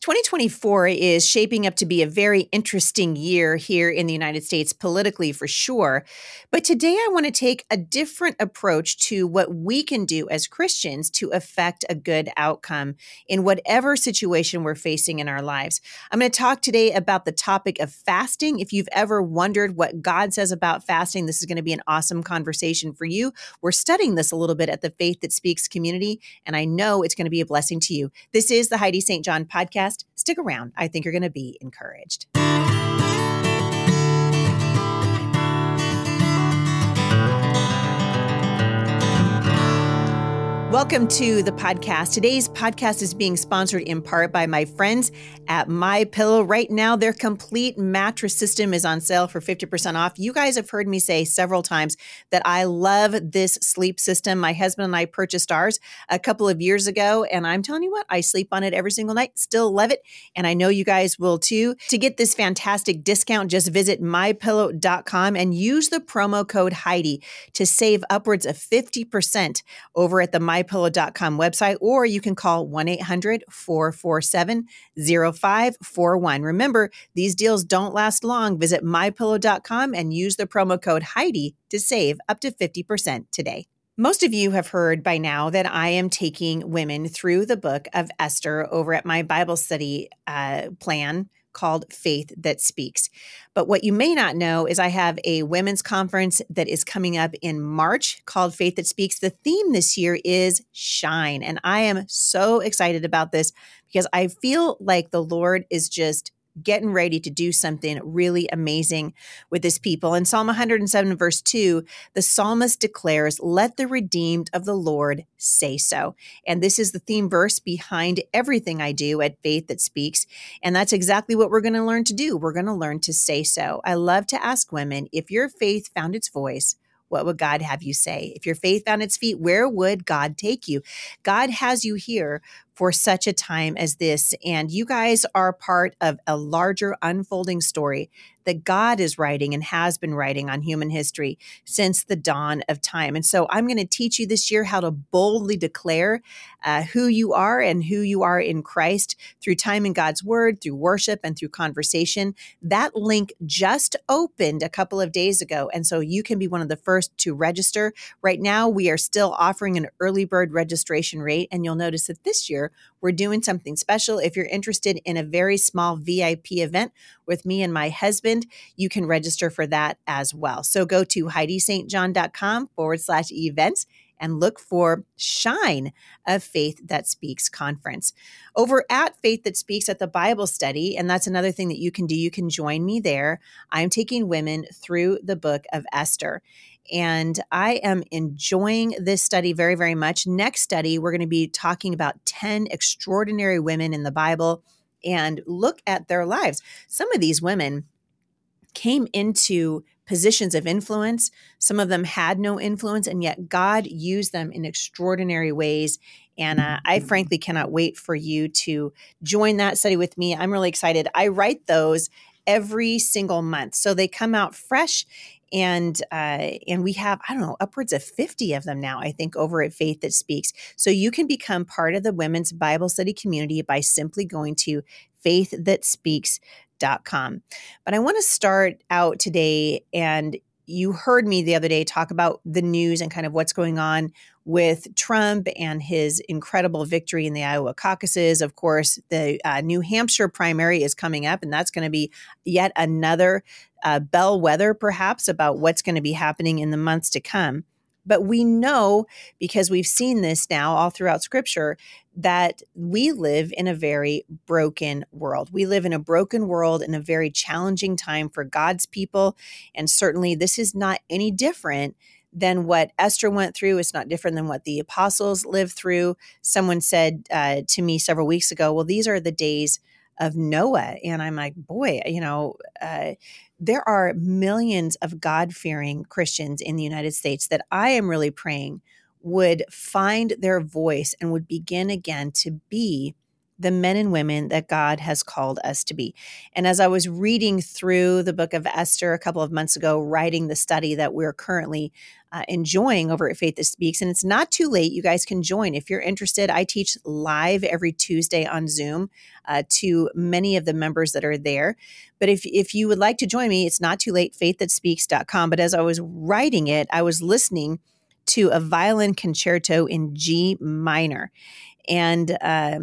2024 is shaping up to be a very interesting year here in the United States, politically for sure. But today I want to take a different approach to what we can do as Christians to affect a good outcome in whatever situation we're facing in our lives. I'm going to talk today about the topic of fasting. If you've ever wondered what God says about fasting, this is going to be an awesome conversation for you. We're studying this a little bit at the Faith That Speaks community, and I know it's going to be a blessing to you. This is the Heidi St. John podcast. Stick around. I think you're going to be encouraged. Welcome to the podcast. Today's podcast is being sponsored in part by my friends at MyPillow. Right now, their complete mattress system is on sale for 50% off. You guys have heard me say several times that I love this sleep system. My husband and I purchased ours a couple of years ago, and I'm telling you what, I sleep on it every single night. Still love it, and I know you guys will too. To get this fantastic discount, just visit mypillow.com and use the promo code Heidi to save upwards of 50% over at the mypillow.com website, or you can call 1-800-447-0541. Remember, these deals don't last long. Visit mypillow.com and use the promo code Heidi to save up to 50% today. Most of you have heard by now that I am taking women through the book of Esther over at my Bible study plan called Faith That Speaks. But what you may not know is I have a women's conference that is coming up in March called Faith That Speaks. The theme this year is Shine. And I am so excited about this because I feel like the Lord is just getting ready to do something really amazing with his people. In Psalm 107, verse 2, the psalmist declares, "Let the redeemed of the Lord say so." And this is the theme verse behind everything I do at Faith That Speaks. And that's exactly what we're going to learn to do. We're going to learn to say so. I love to ask women, if your faith found its voice, what would God have you say? If your faith found its feet, where would God take you? God has you here for such a time as this. And you guys are part of a larger unfolding story that God is writing and has been writing on human history since the dawn of time. And so I'm going to teach you this year how to boldly declare who you are and who you are in Christ through time in God's word, through worship, and through conversation. That link just opened a couple of days ago. And so you can be one of the first to register. Right now, we are still offering an early bird registration rate. And you'll notice that this year, we're doing something special. If you're interested in a very small VIP event with me and my husband, you can register for that as well. So go to HeidiSt.John.com/events and look for Shine, a Faith That Speaks conference. Over at Faith That Speaks at the Bible study, and that's another thing that you can do, you can join me there. I'm taking women through the book of Esther. And I am enjoying this study very, very much. Next study, we're going to be talking about 10 extraordinary women in the Bible and look at their lives. Some of these women came into positions of influence. Some of them had no influence, and yet God used them in extraordinary ways. And I frankly cannot wait for you to join that study with me. I'm really excited. I write those every single month, so they come out fresh. And we have, I don't know, upwards of 50 of them now, I think, over at Faith That Speaks. So you can become part of the women's Bible study community by simply going to faiththatspeaks.com. But I want to start out today, and you heard me the other day talk about the news and kind of what's going on with Trump and his incredible victory in the Iowa caucuses. Of course, the New Hampshire primary is coming up, and that's going to be yet another bellwether, perhaps, about what's going to be happening in the months to come. But we know, because we've seen this now all throughout Scripture, that we live in a very broken world. We live in a broken world in a very challenging time for God's people. And certainly this is not any different than what Esther went through. It's not different than what the apostles lived through. Someone said to me several weeks ago, well, these are the days of Noah. And I'm like, boy, there are millions of God-fearing Christians in the United States that I am really praying would find their voice and would begin again to be the men and women that God has called us to be. And as I was reading through the book of Esther a couple of months ago, writing the study that we're currently enjoying over at Faith That Speaks, and it's not too late. You guys can join if you're interested. I teach live every Tuesday on Zoom to many of the members that are there. But if you would like to join me, it's not too late, faiththatspeaks.com. But as I was writing it, I was listening to a violin concerto in G minor. And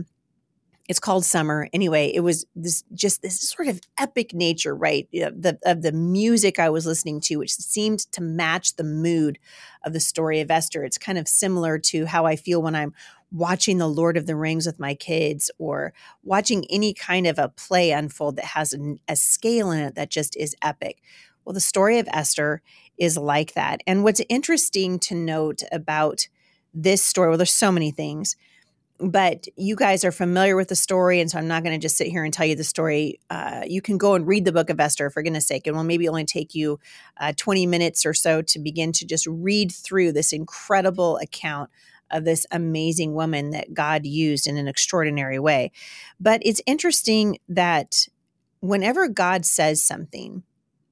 it's called Summer. Anyway, it was this sort of epic nature, right? Of the music I was listening to, which seemed to match the mood of the story of Esther. It's kind of similar to how I feel when I'm watching The Lord of the Rings with my kids, or watching any kind of a play unfold that has a scale in it that just is epic. Well, the story of Esther is like that. And what's interesting to note about this story, well, there's so many things, but you guys are familiar with the story, and so I'm not going to just sit here and tell you the story. You can go and read the book of Esther, for goodness sake. It will maybe only take you 20 minutes or so to begin to just read through this incredible account of this amazing woman that God used in an extraordinary way. But it's interesting that whenever God says something,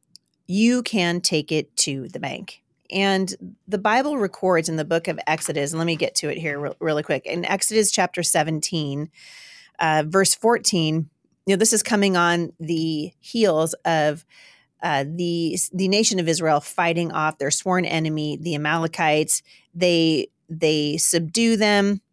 you can take it to the bank. And the Bible records in the book of Exodus, and let me get to it here really quick. In Exodus chapter 17, verse 14, this is coming on the heels of the nation of Israel fighting off their sworn enemy, the Amalekites. They subdue them.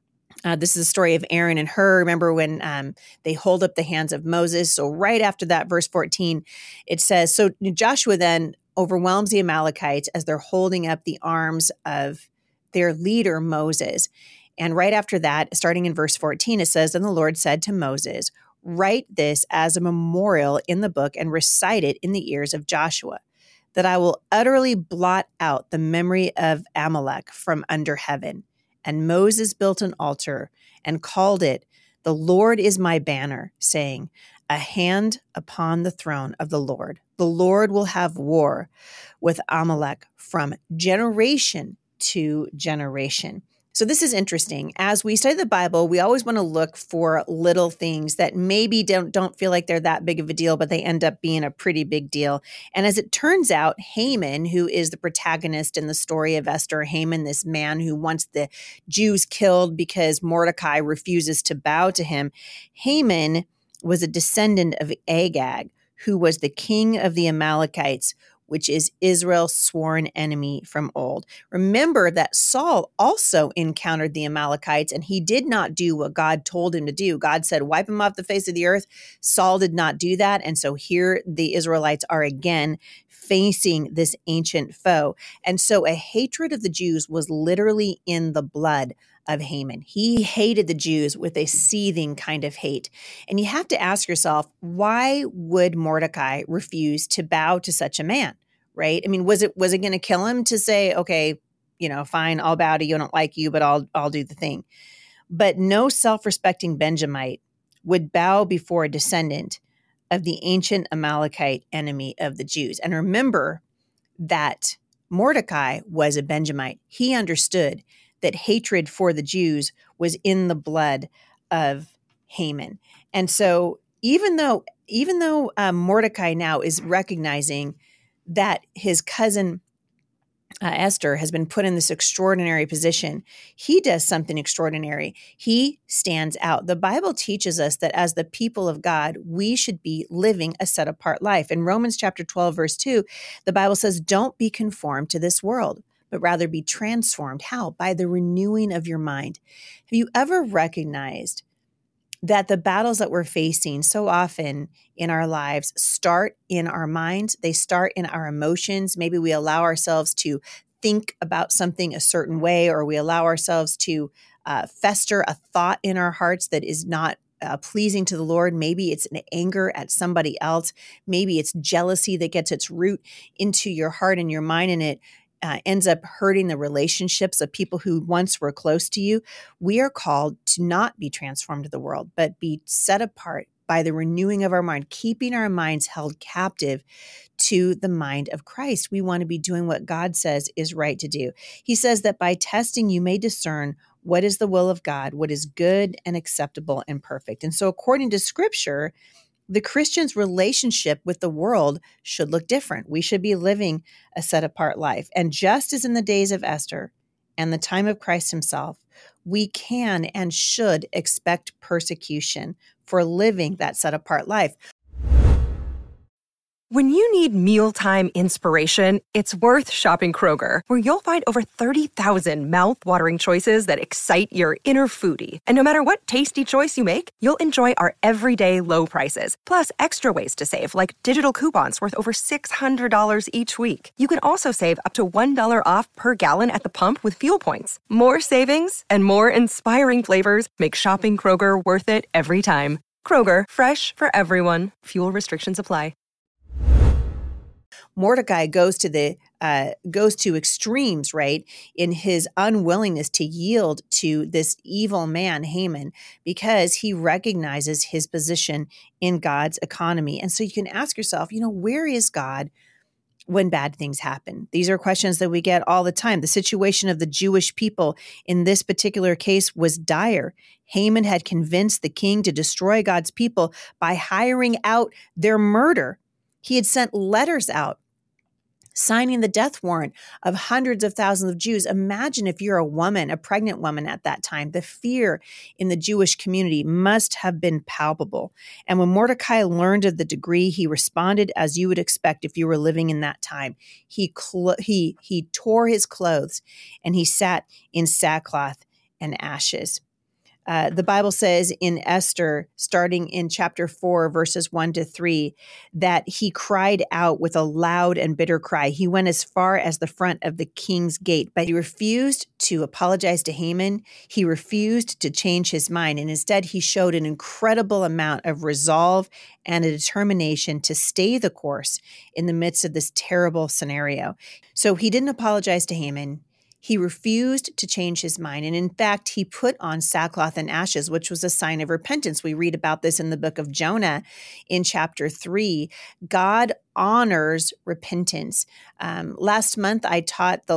This is the story of Aaron and Hur. Remember when they hold up the hands of Moses? So right after that, verse 14, it says, so Joshua then overwhelms the Amalekites as they're holding up the arms of their leader, Moses. And right after that, starting in verse 14, it says, and the Lord said to Moses, write this as a memorial in the book and recite it in the ears of Joshua, that I will utterly blot out the memory of Amalek from under heaven. And Moses built an altar and called it, the Lord is my banner, saying, a hand upon the throne of the Lord. The Lord will have war with Amalek from generation to generation. So this is interesting. As we study the Bible, we always want to look for little things that maybe don't feel like they're that big of a deal, but they end up being a pretty big deal. And as it turns out, Haman, who is the protagonist in the story of Esther, Haman, this man who wants the Jews killed because Mordecai refuses to bow to him, Haman was a descendant of Agag, who was the king of the Amalekites, which is Israel's sworn enemy from old. Remember that Saul also encountered the Amalekites, and he did not do what God told him to do. God said, wipe him off the face of the earth. Saul did not do that. And so here the Israelites are again facing this ancient foe. And so a hatred of the Jews was literally in the blood of Haman. He hated the Jews with a seething kind of hate. And you have to ask yourself, why would Mordecai refuse to bow to such a man, right? I mean, was it going to kill him to say, okay, fine, I'll bow to you, I don't like you, but I'll do the thing. But no self-respecting Benjamite would bow before a descendant of the ancient Amalekite enemy of the Jews. And remember that Mordecai was a Benjamite. He understood that hatred for the Jews was in the blood of Haman. And so even though Mordecai now is recognizing that his cousin Esther has been put in this extraordinary position, he does something extraordinary. He stands out. The Bible teaches us that as the people of God, we should be living a set-apart life. In Romans chapter 12, verse 2, the Bible says, don't be conformed to this world, but rather be transformed. How? By the renewing of your mind. Have you ever recognized that the battles that we're facing so often in our lives start in our minds? They start in our emotions. Maybe we allow ourselves to think about something a certain way, or we allow ourselves to fester a thought in our hearts that is not pleasing to the Lord. Maybe it's an anger at somebody else. Maybe it's jealousy that gets its root into your heart and your mind, and it ends up hurting the relationships of people who once were close to you. We are called to not be transformed to the world, but be set apart by the renewing of our mind, keeping our minds held captive to the mind of Christ. We want to be doing what God says is right to do. He says that by testing, you may discern what is the will of God, what is good and acceptable and perfect. And so according to Scripture, the Christian's relationship with the world should look different. We should be living a set apart life. And just as in the days of Esther and the time of Christ himself, we can and should expect persecution for living that set apart life. When you need mealtime inspiration, it's worth shopping Kroger, where you'll find over 30,000 mouth-watering choices that excite your inner foodie. And no matter what tasty choice you make, you'll enjoy our everyday low prices, plus extra ways to save, like digital coupons worth over $600 each week. You can also save up to $1 off per gallon at the pump with fuel points. More savings and more inspiring flavors make shopping Kroger worth it every time. Kroger, fresh for everyone. Fuel restrictions apply. Mordecai goes to extremes, right, in his unwillingness to yield to this evil man, Haman, because he recognizes his position in God's economy. And so you can ask yourself, where is God when bad things happen? These are questions that we get all the time. The situation of the Jewish people in this particular case was dire. Haman had convinced the king to destroy God's people by hiring out their murder. He had sent letters out signing the death warrant of hundreds of thousands of Jews. Imagine if you're a woman, a pregnant woman at that time. The fear in the Jewish community must have been palpable. And when Mordecai learned of the degree, he responded as you would expect if you were living in that time. He tore his clothes and he sat in sackcloth and ashes. The Bible says in Esther, starting in chapter 4, verses 1-3, that he cried out with a loud and bitter cry. He went as far as the front of the king's gate, but he refused to apologize to Haman. He refused to change his mind. And instead, he showed an incredible amount of resolve and a determination to stay the course in the midst of this terrible scenario. So he didn't apologize to Haman. He refused to change his mind. And in fact, he put on sackcloth and ashes, which was a sign of repentance. We read about this in the book of Jonah in chapter 3. God honors repentance. Last month, I taught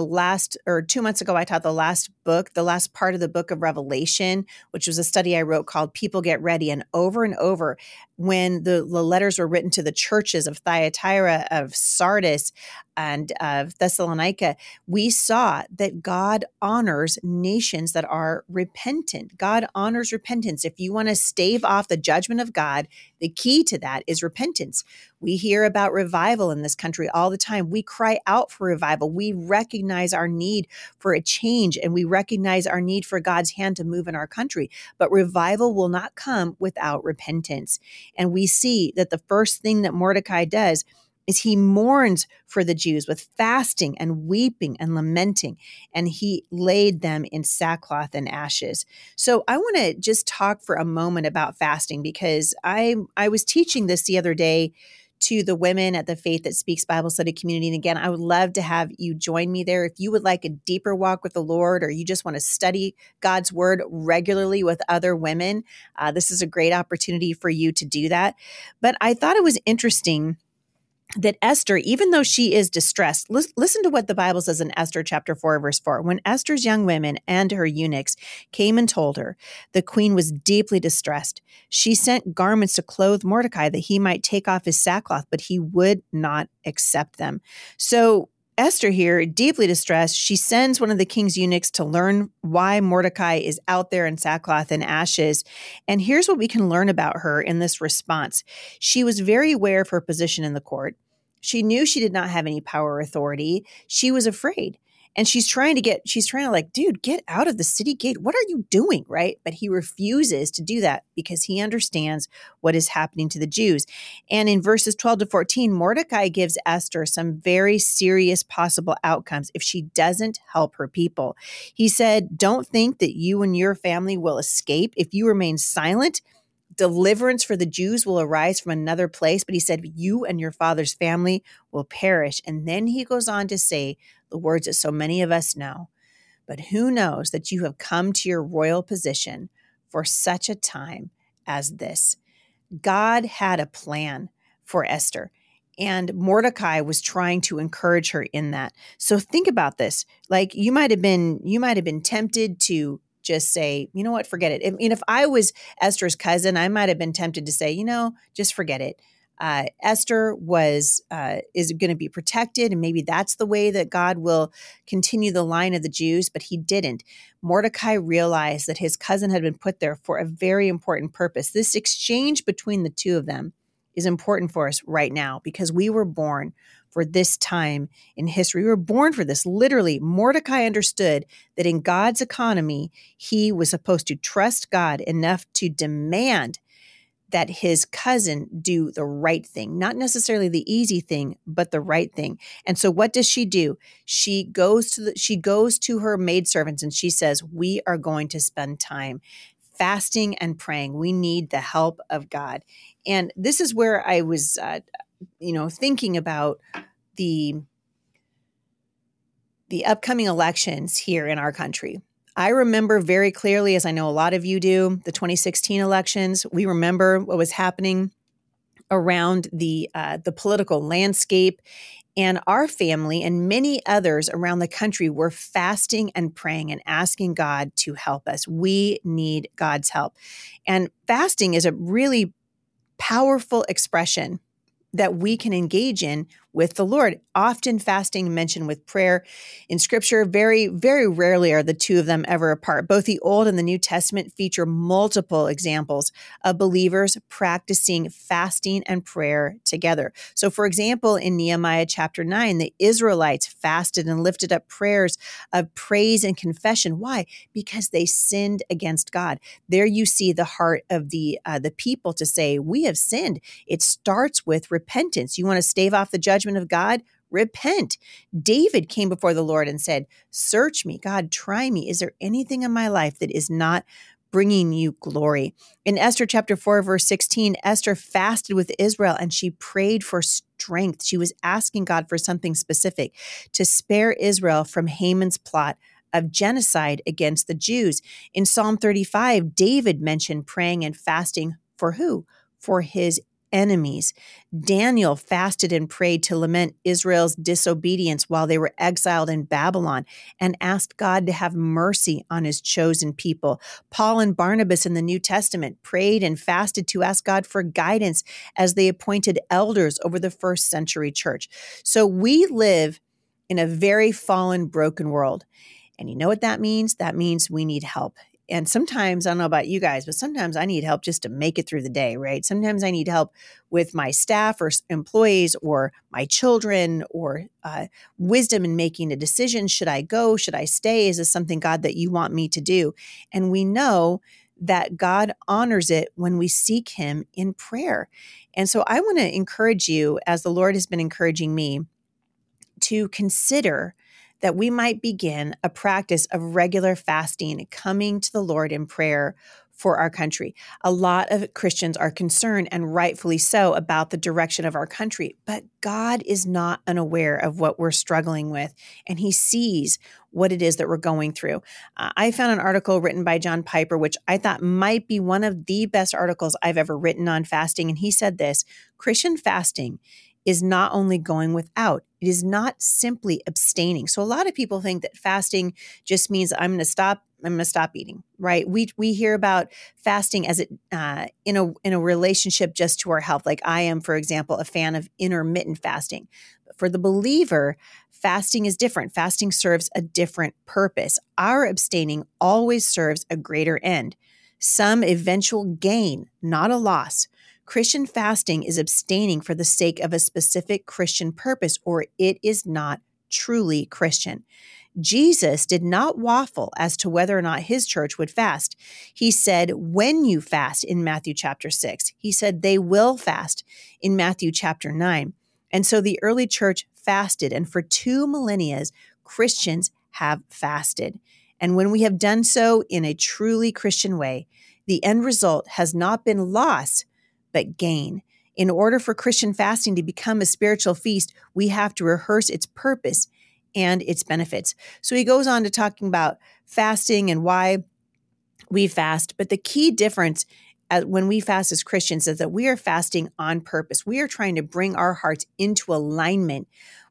2 months ago, I taught the last part of the book of Revelation, which was a study I wrote called People Get Ready. And over, when the letters were written to the churches of Thyatira, of Sardis, and of Thessalonica, we saw that God honors nations that are repentant. God honors repentance. If you want to stave off the judgment of God, the key to that is repentance. We hear about revival in this country all the time. We cry out for revival. We recognize our need for a change, and we recognize our need for God's hand to move in our country. But revival will not come without repentance. And we see that the first thing that Mordecai does is he mourns for the Jews with fasting and weeping and lamenting, and he laid them in sackcloth and ashes. So I want to just talk for a moment about fasting, because I was teaching this the other day to the women at the Faith That Speaks Bible Study community. And again, I would love to have you join me there. If you would like a deeper walk with the Lord, or you just want to study God's word regularly with other women, this is a great opportunity for you to do that. But I thought it was interesting that Esther, even though she is distressed, listen to what the Bible says in Esther chapter 4, verse 4. When Esther's young women and her eunuchs came and told her, the queen was deeply distressed. She sent garments to clothe Mordecai that he might take off his sackcloth, but he would not accept them. So Esther here, deeply distressed, she sends one of the king's eunuchs to learn why Mordecai is out there in sackcloth and ashes. And here's what we can learn about her in this response. She was very aware of her position in the court. She knew she did not have any power or authority. She was afraid. And she's trying to like, dude, get out of the city gate. What are you doing? Right? But he refuses to do that because he understands what is happening to the Jews. And in verses 12-14, Mordecai gives Esther some very serious possible outcomes if she doesn't help her people. He said, don't think that you and your family will escape if you remain silent. Deliverance for the Jews will arise from another place. But he said, you and your father's family will perish. And then he goes on to say the words that so many of us know. But who knows that you have come to your royal position for such a time as this? God had a plan for Esther, and Mordecai was trying to encourage her in that. So think about this. Like you might have been tempted to just say, you know what, forget it. I mean, if I was Esther's cousin, I might have been tempted to say, just forget it. Esther is going to be protected, and maybe that's the way that God will continue the line of the Jews, but he didn't. Mordecai realized that his cousin had been put there for a very important purpose. This exchange between the two of them is important for us right now because we were born for this time in history. We were born for this. Literally, Mordecai understood that in God's economy, he was supposed to trust God enough to demand that his cousin do the right thing, not necessarily the easy thing, but the right thing. And so what does she do? She goes to her maidservants and she says, we are going to spend time fasting and praying. We need the help of God. And this is where I was, thinking about the upcoming elections here in our country. I remember very clearly, as I know a lot of you do, the 2016 elections. We remember what was happening around the political landscape. And our family and many others around the country were fasting and praying and asking God to help us. We need God's help. And fasting is a really powerful expression that we can engage in with the Lord. Often fasting mentioned with prayer in Scripture. Very, very rarely are the two of them ever apart. Both the Old and the New Testament feature multiple examples of believers practicing fasting and prayer together. So, for example, in Nehemiah chapter 9, the Israelites fasted and lifted up prayers of praise and confession. Why? Because they sinned against God. There you see the heart of the people to say, we have sinned. It starts with repentance. You want to stave off the judgment of God? Repent. David came before the Lord and said, search me, God, try me. Is there anything in my life that is not bringing you glory? In Esther chapter 4, verse 16, Esther fasted with Israel and she prayed for strength. She was asking God for something specific to spare Israel from Haman's plot of genocide against the Jews. In Psalm 35, David mentioned praying and fasting for who? For his enemies. Daniel fasted and prayed to lament Israel's disobedience while they were exiled in Babylon and asked God to have mercy on his chosen people. Paul and Barnabas in the New Testament prayed and fasted to ask God for guidance as they appointed elders over the first century church. So we live in a very fallen, broken world. And you know what that means? That means we need help. And sometimes, I don't know about you guys, but sometimes I need help just to make it through the day, right? Sometimes I need help with my staff or employees or my children or wisdom in making a decision. Should I go? Should I stay? Is this something, God, that you want me to do? And we know that God honors it when we seek him in prayer. And so I want to encourage you, as the Lord has been encouraging me, to consider that we might begin a practice of regular fasting, coming to the Lord in prayer for our country. A lot of Christians are concerned, and rightfully so, about the direction of our country, but God is not unaware of what we're struggling with, and he sees what it is that we're going through. I found an article written by John Piper, which I thought might be one of the best articles I've ever written on fasting, and he said this: Christian fasting is not only going without, it is not simply abstaining. So a lot of people think that fasting just means I'm going to stop eating, right? We hear about fasting as it in a relationship just to our health. Like I am, for example, a fan of intermittent fasting. But for the believer, fasting is different. Fasting serves a different purpose. Our abstaining always serves a greater end, some eventual gain, not a loss. Christian fasting is abstaining for the sake of a specific Christian purpose, or it is not truly Christian. Jesus did not waffle as to whether or not his church would fast. He said, when you fast in Matthew chapter 6. He said they will fast in Matthew chapter 9. And so the early church fasted, and for 2 millennia, Christians have fasted. And when we have done so in a truly Christian way, the end result has not been loss, but gain. In order for Christian fasting to become a spiritual feast, we have to rehearse its purpose and its benefits. So he goes on to talking about fasting and why we fast. But the key difference when we fast as Christians is that we are fasting on purpose. We are trying to bring our hearts into alignment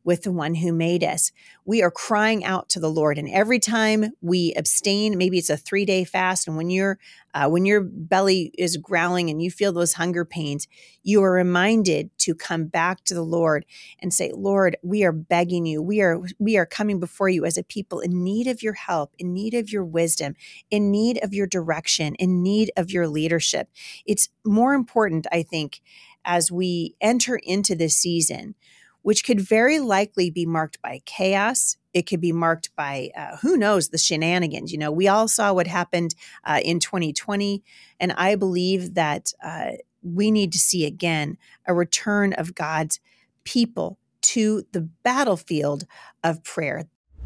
with the one who made us. We are crying out to the Lord. And every time we abstain, maybe it's a 3-day fast, and when your belly is growling and you feel those hunger pains, you are reminded to come back to the Lord and say, Lord, we are begging you. We are coming before you as a people in need of your help, in need of your wisdom, in need of your direction, in need of your leadership. It's more important, I think, as we enter into this season, which could very likely be marked by chaos. It could be marked by, who knows, the shenanigans. We all saw what happened in 2020. And I believe that we need to see again a return of God's people to the battlefield of prayer.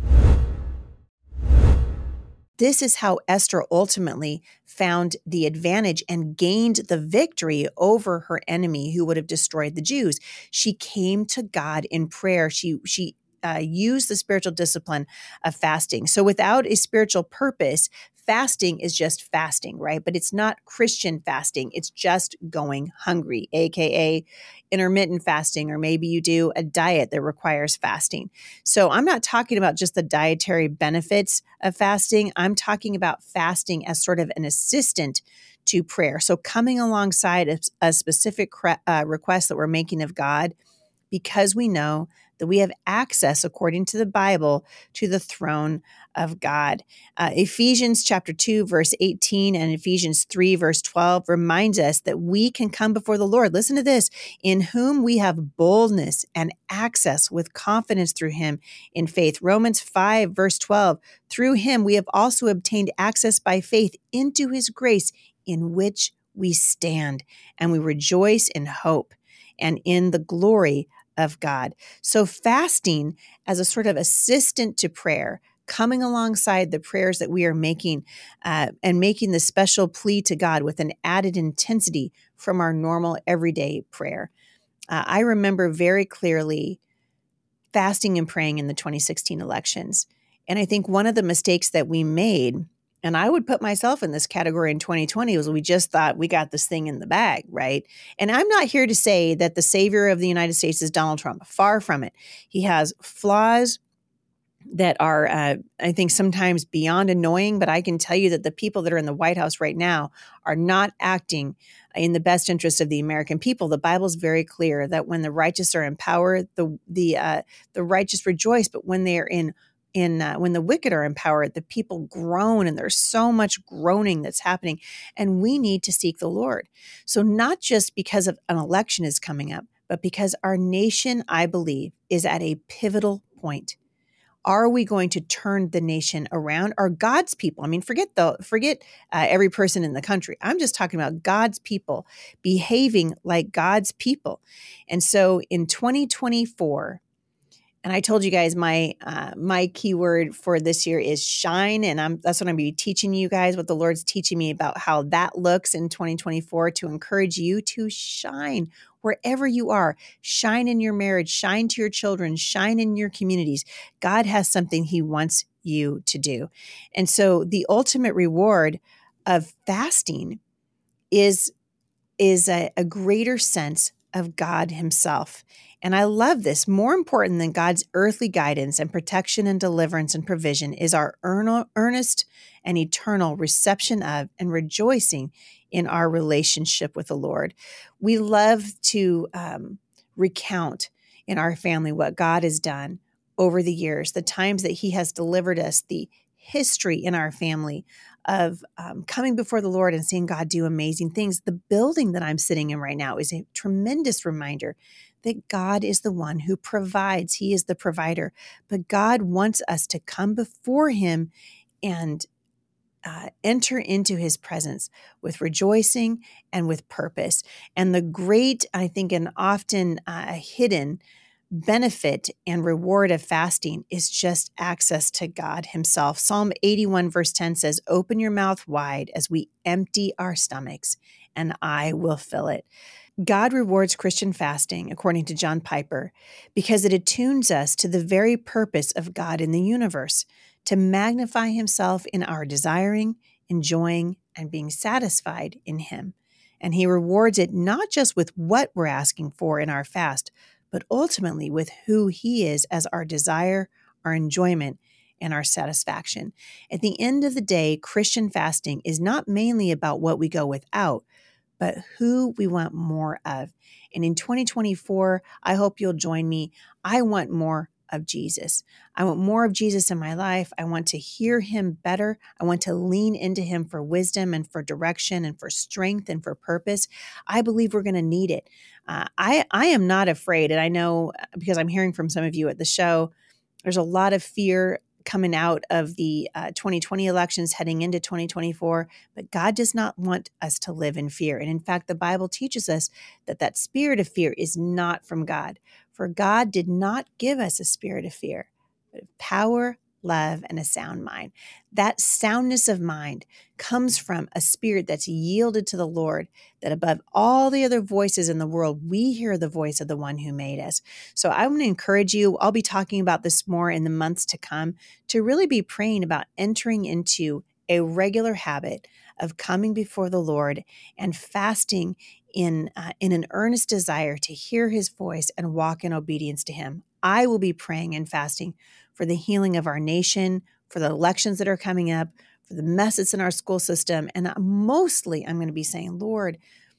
This is how Esther ultimately found the advantage and gained the victory over her enemy who would have destroyed the Jews. She came to God in prayer. She used the spiritual discipline of fasting. So without a spiritual purpose, fasting is just fasting, right? But it's not Christian fasting. It's just going hungry, aka intermittent fasting, or maybe you do a diet that requires fasting. So I'm not talking about just the dietary benefits of fasting. I'm talking about fasting as sort of an assistant to prayer. So coming alongside a specific request that we're making of God, because we know that we have access, according to the Bible, to the throne of God. Ephesians chapter 2, verse 18 and Ephesians 3, verse 12 reminds us that we can come before the Lord. Listen to this, in whom we have boldness and access with confidence through him in faith. Romans 5, verse 12, through him we have also obtained access by faith into his grace in which we stand, and we rejoice in hope and in the glory of God. So fasting as a sort of assistant to prayer, coming alongside the prayers that we are making and making the special plea to God with an added intensity from our normal everyday prayer. I remember very clearly fasting and praying in the 2016 elections. And I think one of the mistakes that we made, and I would put myself in this category in 2020, was we just thought we got this thing in the bag, right? And I'm not here to say that the savior of the United States is Donald Trump. Far from it. He has flaws that are, I think, sometimes beyond annoying, but I can tell you that the people that are in the White House right now are not acting in the best interest of the American people. The Bible is very clear that when the righteous are in power, the righteous rejoice, but when they are when the wicked are in power, the people groan, and there's so much groaning that's happening, and we need to seek the Lord. So not just because of an election is coming up, but because our nation, I believe, is at a pivotal point. Are we going to turn the nation around? Are God's people, I mean, forget every person in the country. I'm just talking about God's people behaving like God's people. And so in 2024, and I told you guys my keyword for this year is shine, and that's what I'm going to be teaching you guys, what the Lord's teaching me about how that looks in 2024 to encourage you to shine wherever you are. Shine in your marriage, shine to your children, shine in your communities. God has something he wants you to do. And so the ultimate reward of fasting is a greater sense of God himself. And I love this. More important than God's earthly guidance and protection and deliverance and provision is our earnest and eternal reception of and rejoicing in our relationship with the Lord. We love to recount in our family what God has done over the years, the times that he has delivered us, the history in our family of coming before the Lord and seeing God do amazing things. The building that I'm sitting in right now is a tremendous reminder that God is the one who provides. He is the provider. But God wants us to come before him and enter into his presence with rejoicing and with purpose. And the great, I think, and often hidden benefit and reward of fasting is just access to God himself. Psalm 81 verse 10 says, "Open your mouth wide as we empty our stomachs, and I will fill it." God rewards Christian fasting, according to John Piper, because it attunes us to the very purpose of God in the universe, to magnify himself in our desiring, enjoying, and being satisfied in him. And he rewards it not just with what we're asking for in our fast, but ultimately with who He is as our desire, our enjoyment, and our satisfaction. At the end of the day, Christian fasting is not mainly about what we go without, but who we want more of. And in 2024, I hope you'll join me. I want more of Jesus. I want more of Jesus in my life. I want to hear Him better. I want to lean into Him for wisdom and for direction and for strength and for purpose. I believe we're going to need it. I am not afraid. And I know, because I'm hearing from some of you at the show, there's a lot of fear coming out of the 2020 elections heading into 2024, but God does not want us to live in fear. And in fact, the Bible teaches us that that spirit of fear is not from God. For God did not give us a spirit of fear, but of power, love, and a sound mind. That soundness of mind comes from a spirit that's yielded to the Lord, that above all the other voices in the world, we hear the voice of the one who made us. So I want to encourage you, I'll be talking about this more in the months to come, to really be praying about entering into a regular habit of coming before the Lord and fasting in an earnest desire to hear His voice and walk in obedience to Him. I will be praying and fasting for the healing of our nation, for the elections that are coming up, for the mess that's in our school system. And mostly I'm going to be saying, Lord,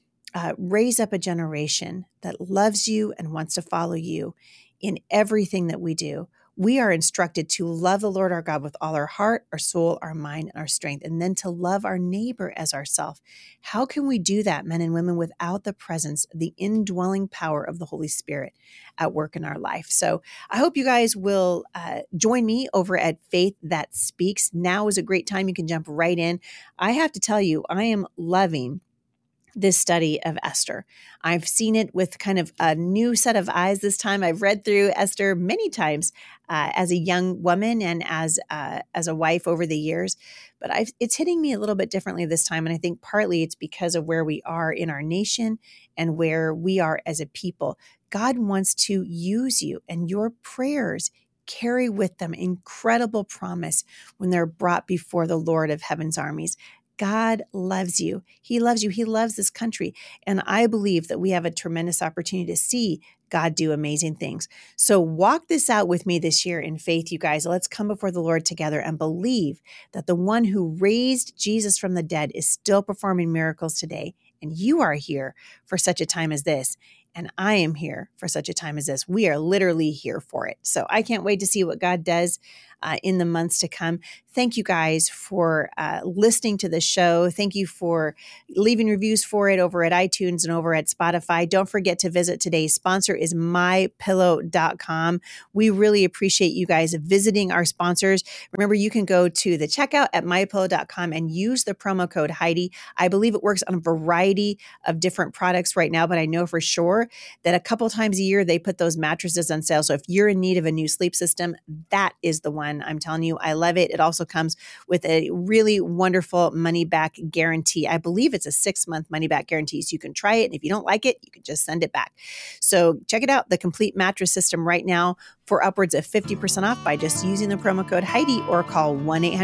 raise up a generation that loves you and wants to follow you in everything that we do. We are instructed to love the Lord our God with all our heart, our soul, our mind, and our strength, and then to love our neighbor as ourselves. How can we do that, men and women, without the presence, the indwelling power of the Holy Spirit at work in our life? So I hope you guys will join me over at Faith That Speaks. Now is a great time. You can jump right in. I have to tell you, I am loving this study of Esther. I've seen it with kind of a new set of eyes this time. I've read through Esther many times as a young woman and as a wife over the years, but it's hitting me a little bit differently this time. And I think partly it's because of where we are in our nation and where we are as a people. God wants to use you, and your prayers carry with them incredible promise when they're brought before the Lord of heaven's armies. God loves you. He loves you. He loves this country. And I believe that we have a tremendous opportunity to see God do amazing things. So walk this out with me this year in faith, you guys. Let's come before the Lord together and believe that the one who raised Jesus from the dead is still performing miracles today. And you are here for such a time as this. And I am here for such a time as this. We are literally here for it. So I can't wait to see what God does in the months to come. Thank you guys for listening to the show. Thank you for leaving reviews for it over at iTunes and over at Spotify. Don't forget to visit today's sponsor is MyPillow.com. We really appreciate you guys visiting our sponsors. Remember, you can go to the checkout at MyPillow.com and use the promo code Heidi. I believe it works on a variety of different products right now, but I know for sure that a couple times a year they put those mattresses on sale. So if you're in need of a new sleep system, that is the one. I'm telling you, I love it. It also comes with a really wonderful money back guarantee. I believe it's a 6-month money back guarantee. So you can try it. And if you don't like it, you can just send it back. So check it out, the complete mattress system right now for upwards of 50% off by just using the promo code Heidi or call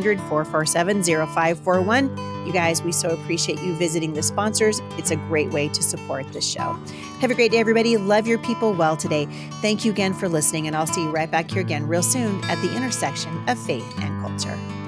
1-800-447-0541. You guys, we so appreciate you visiting the sponsors. It's a great way to support this show. Have a great day, everybody. Love your people well today. Thank you again for listening, and I'll see you right back here again real soon at the intersection of faith and culture.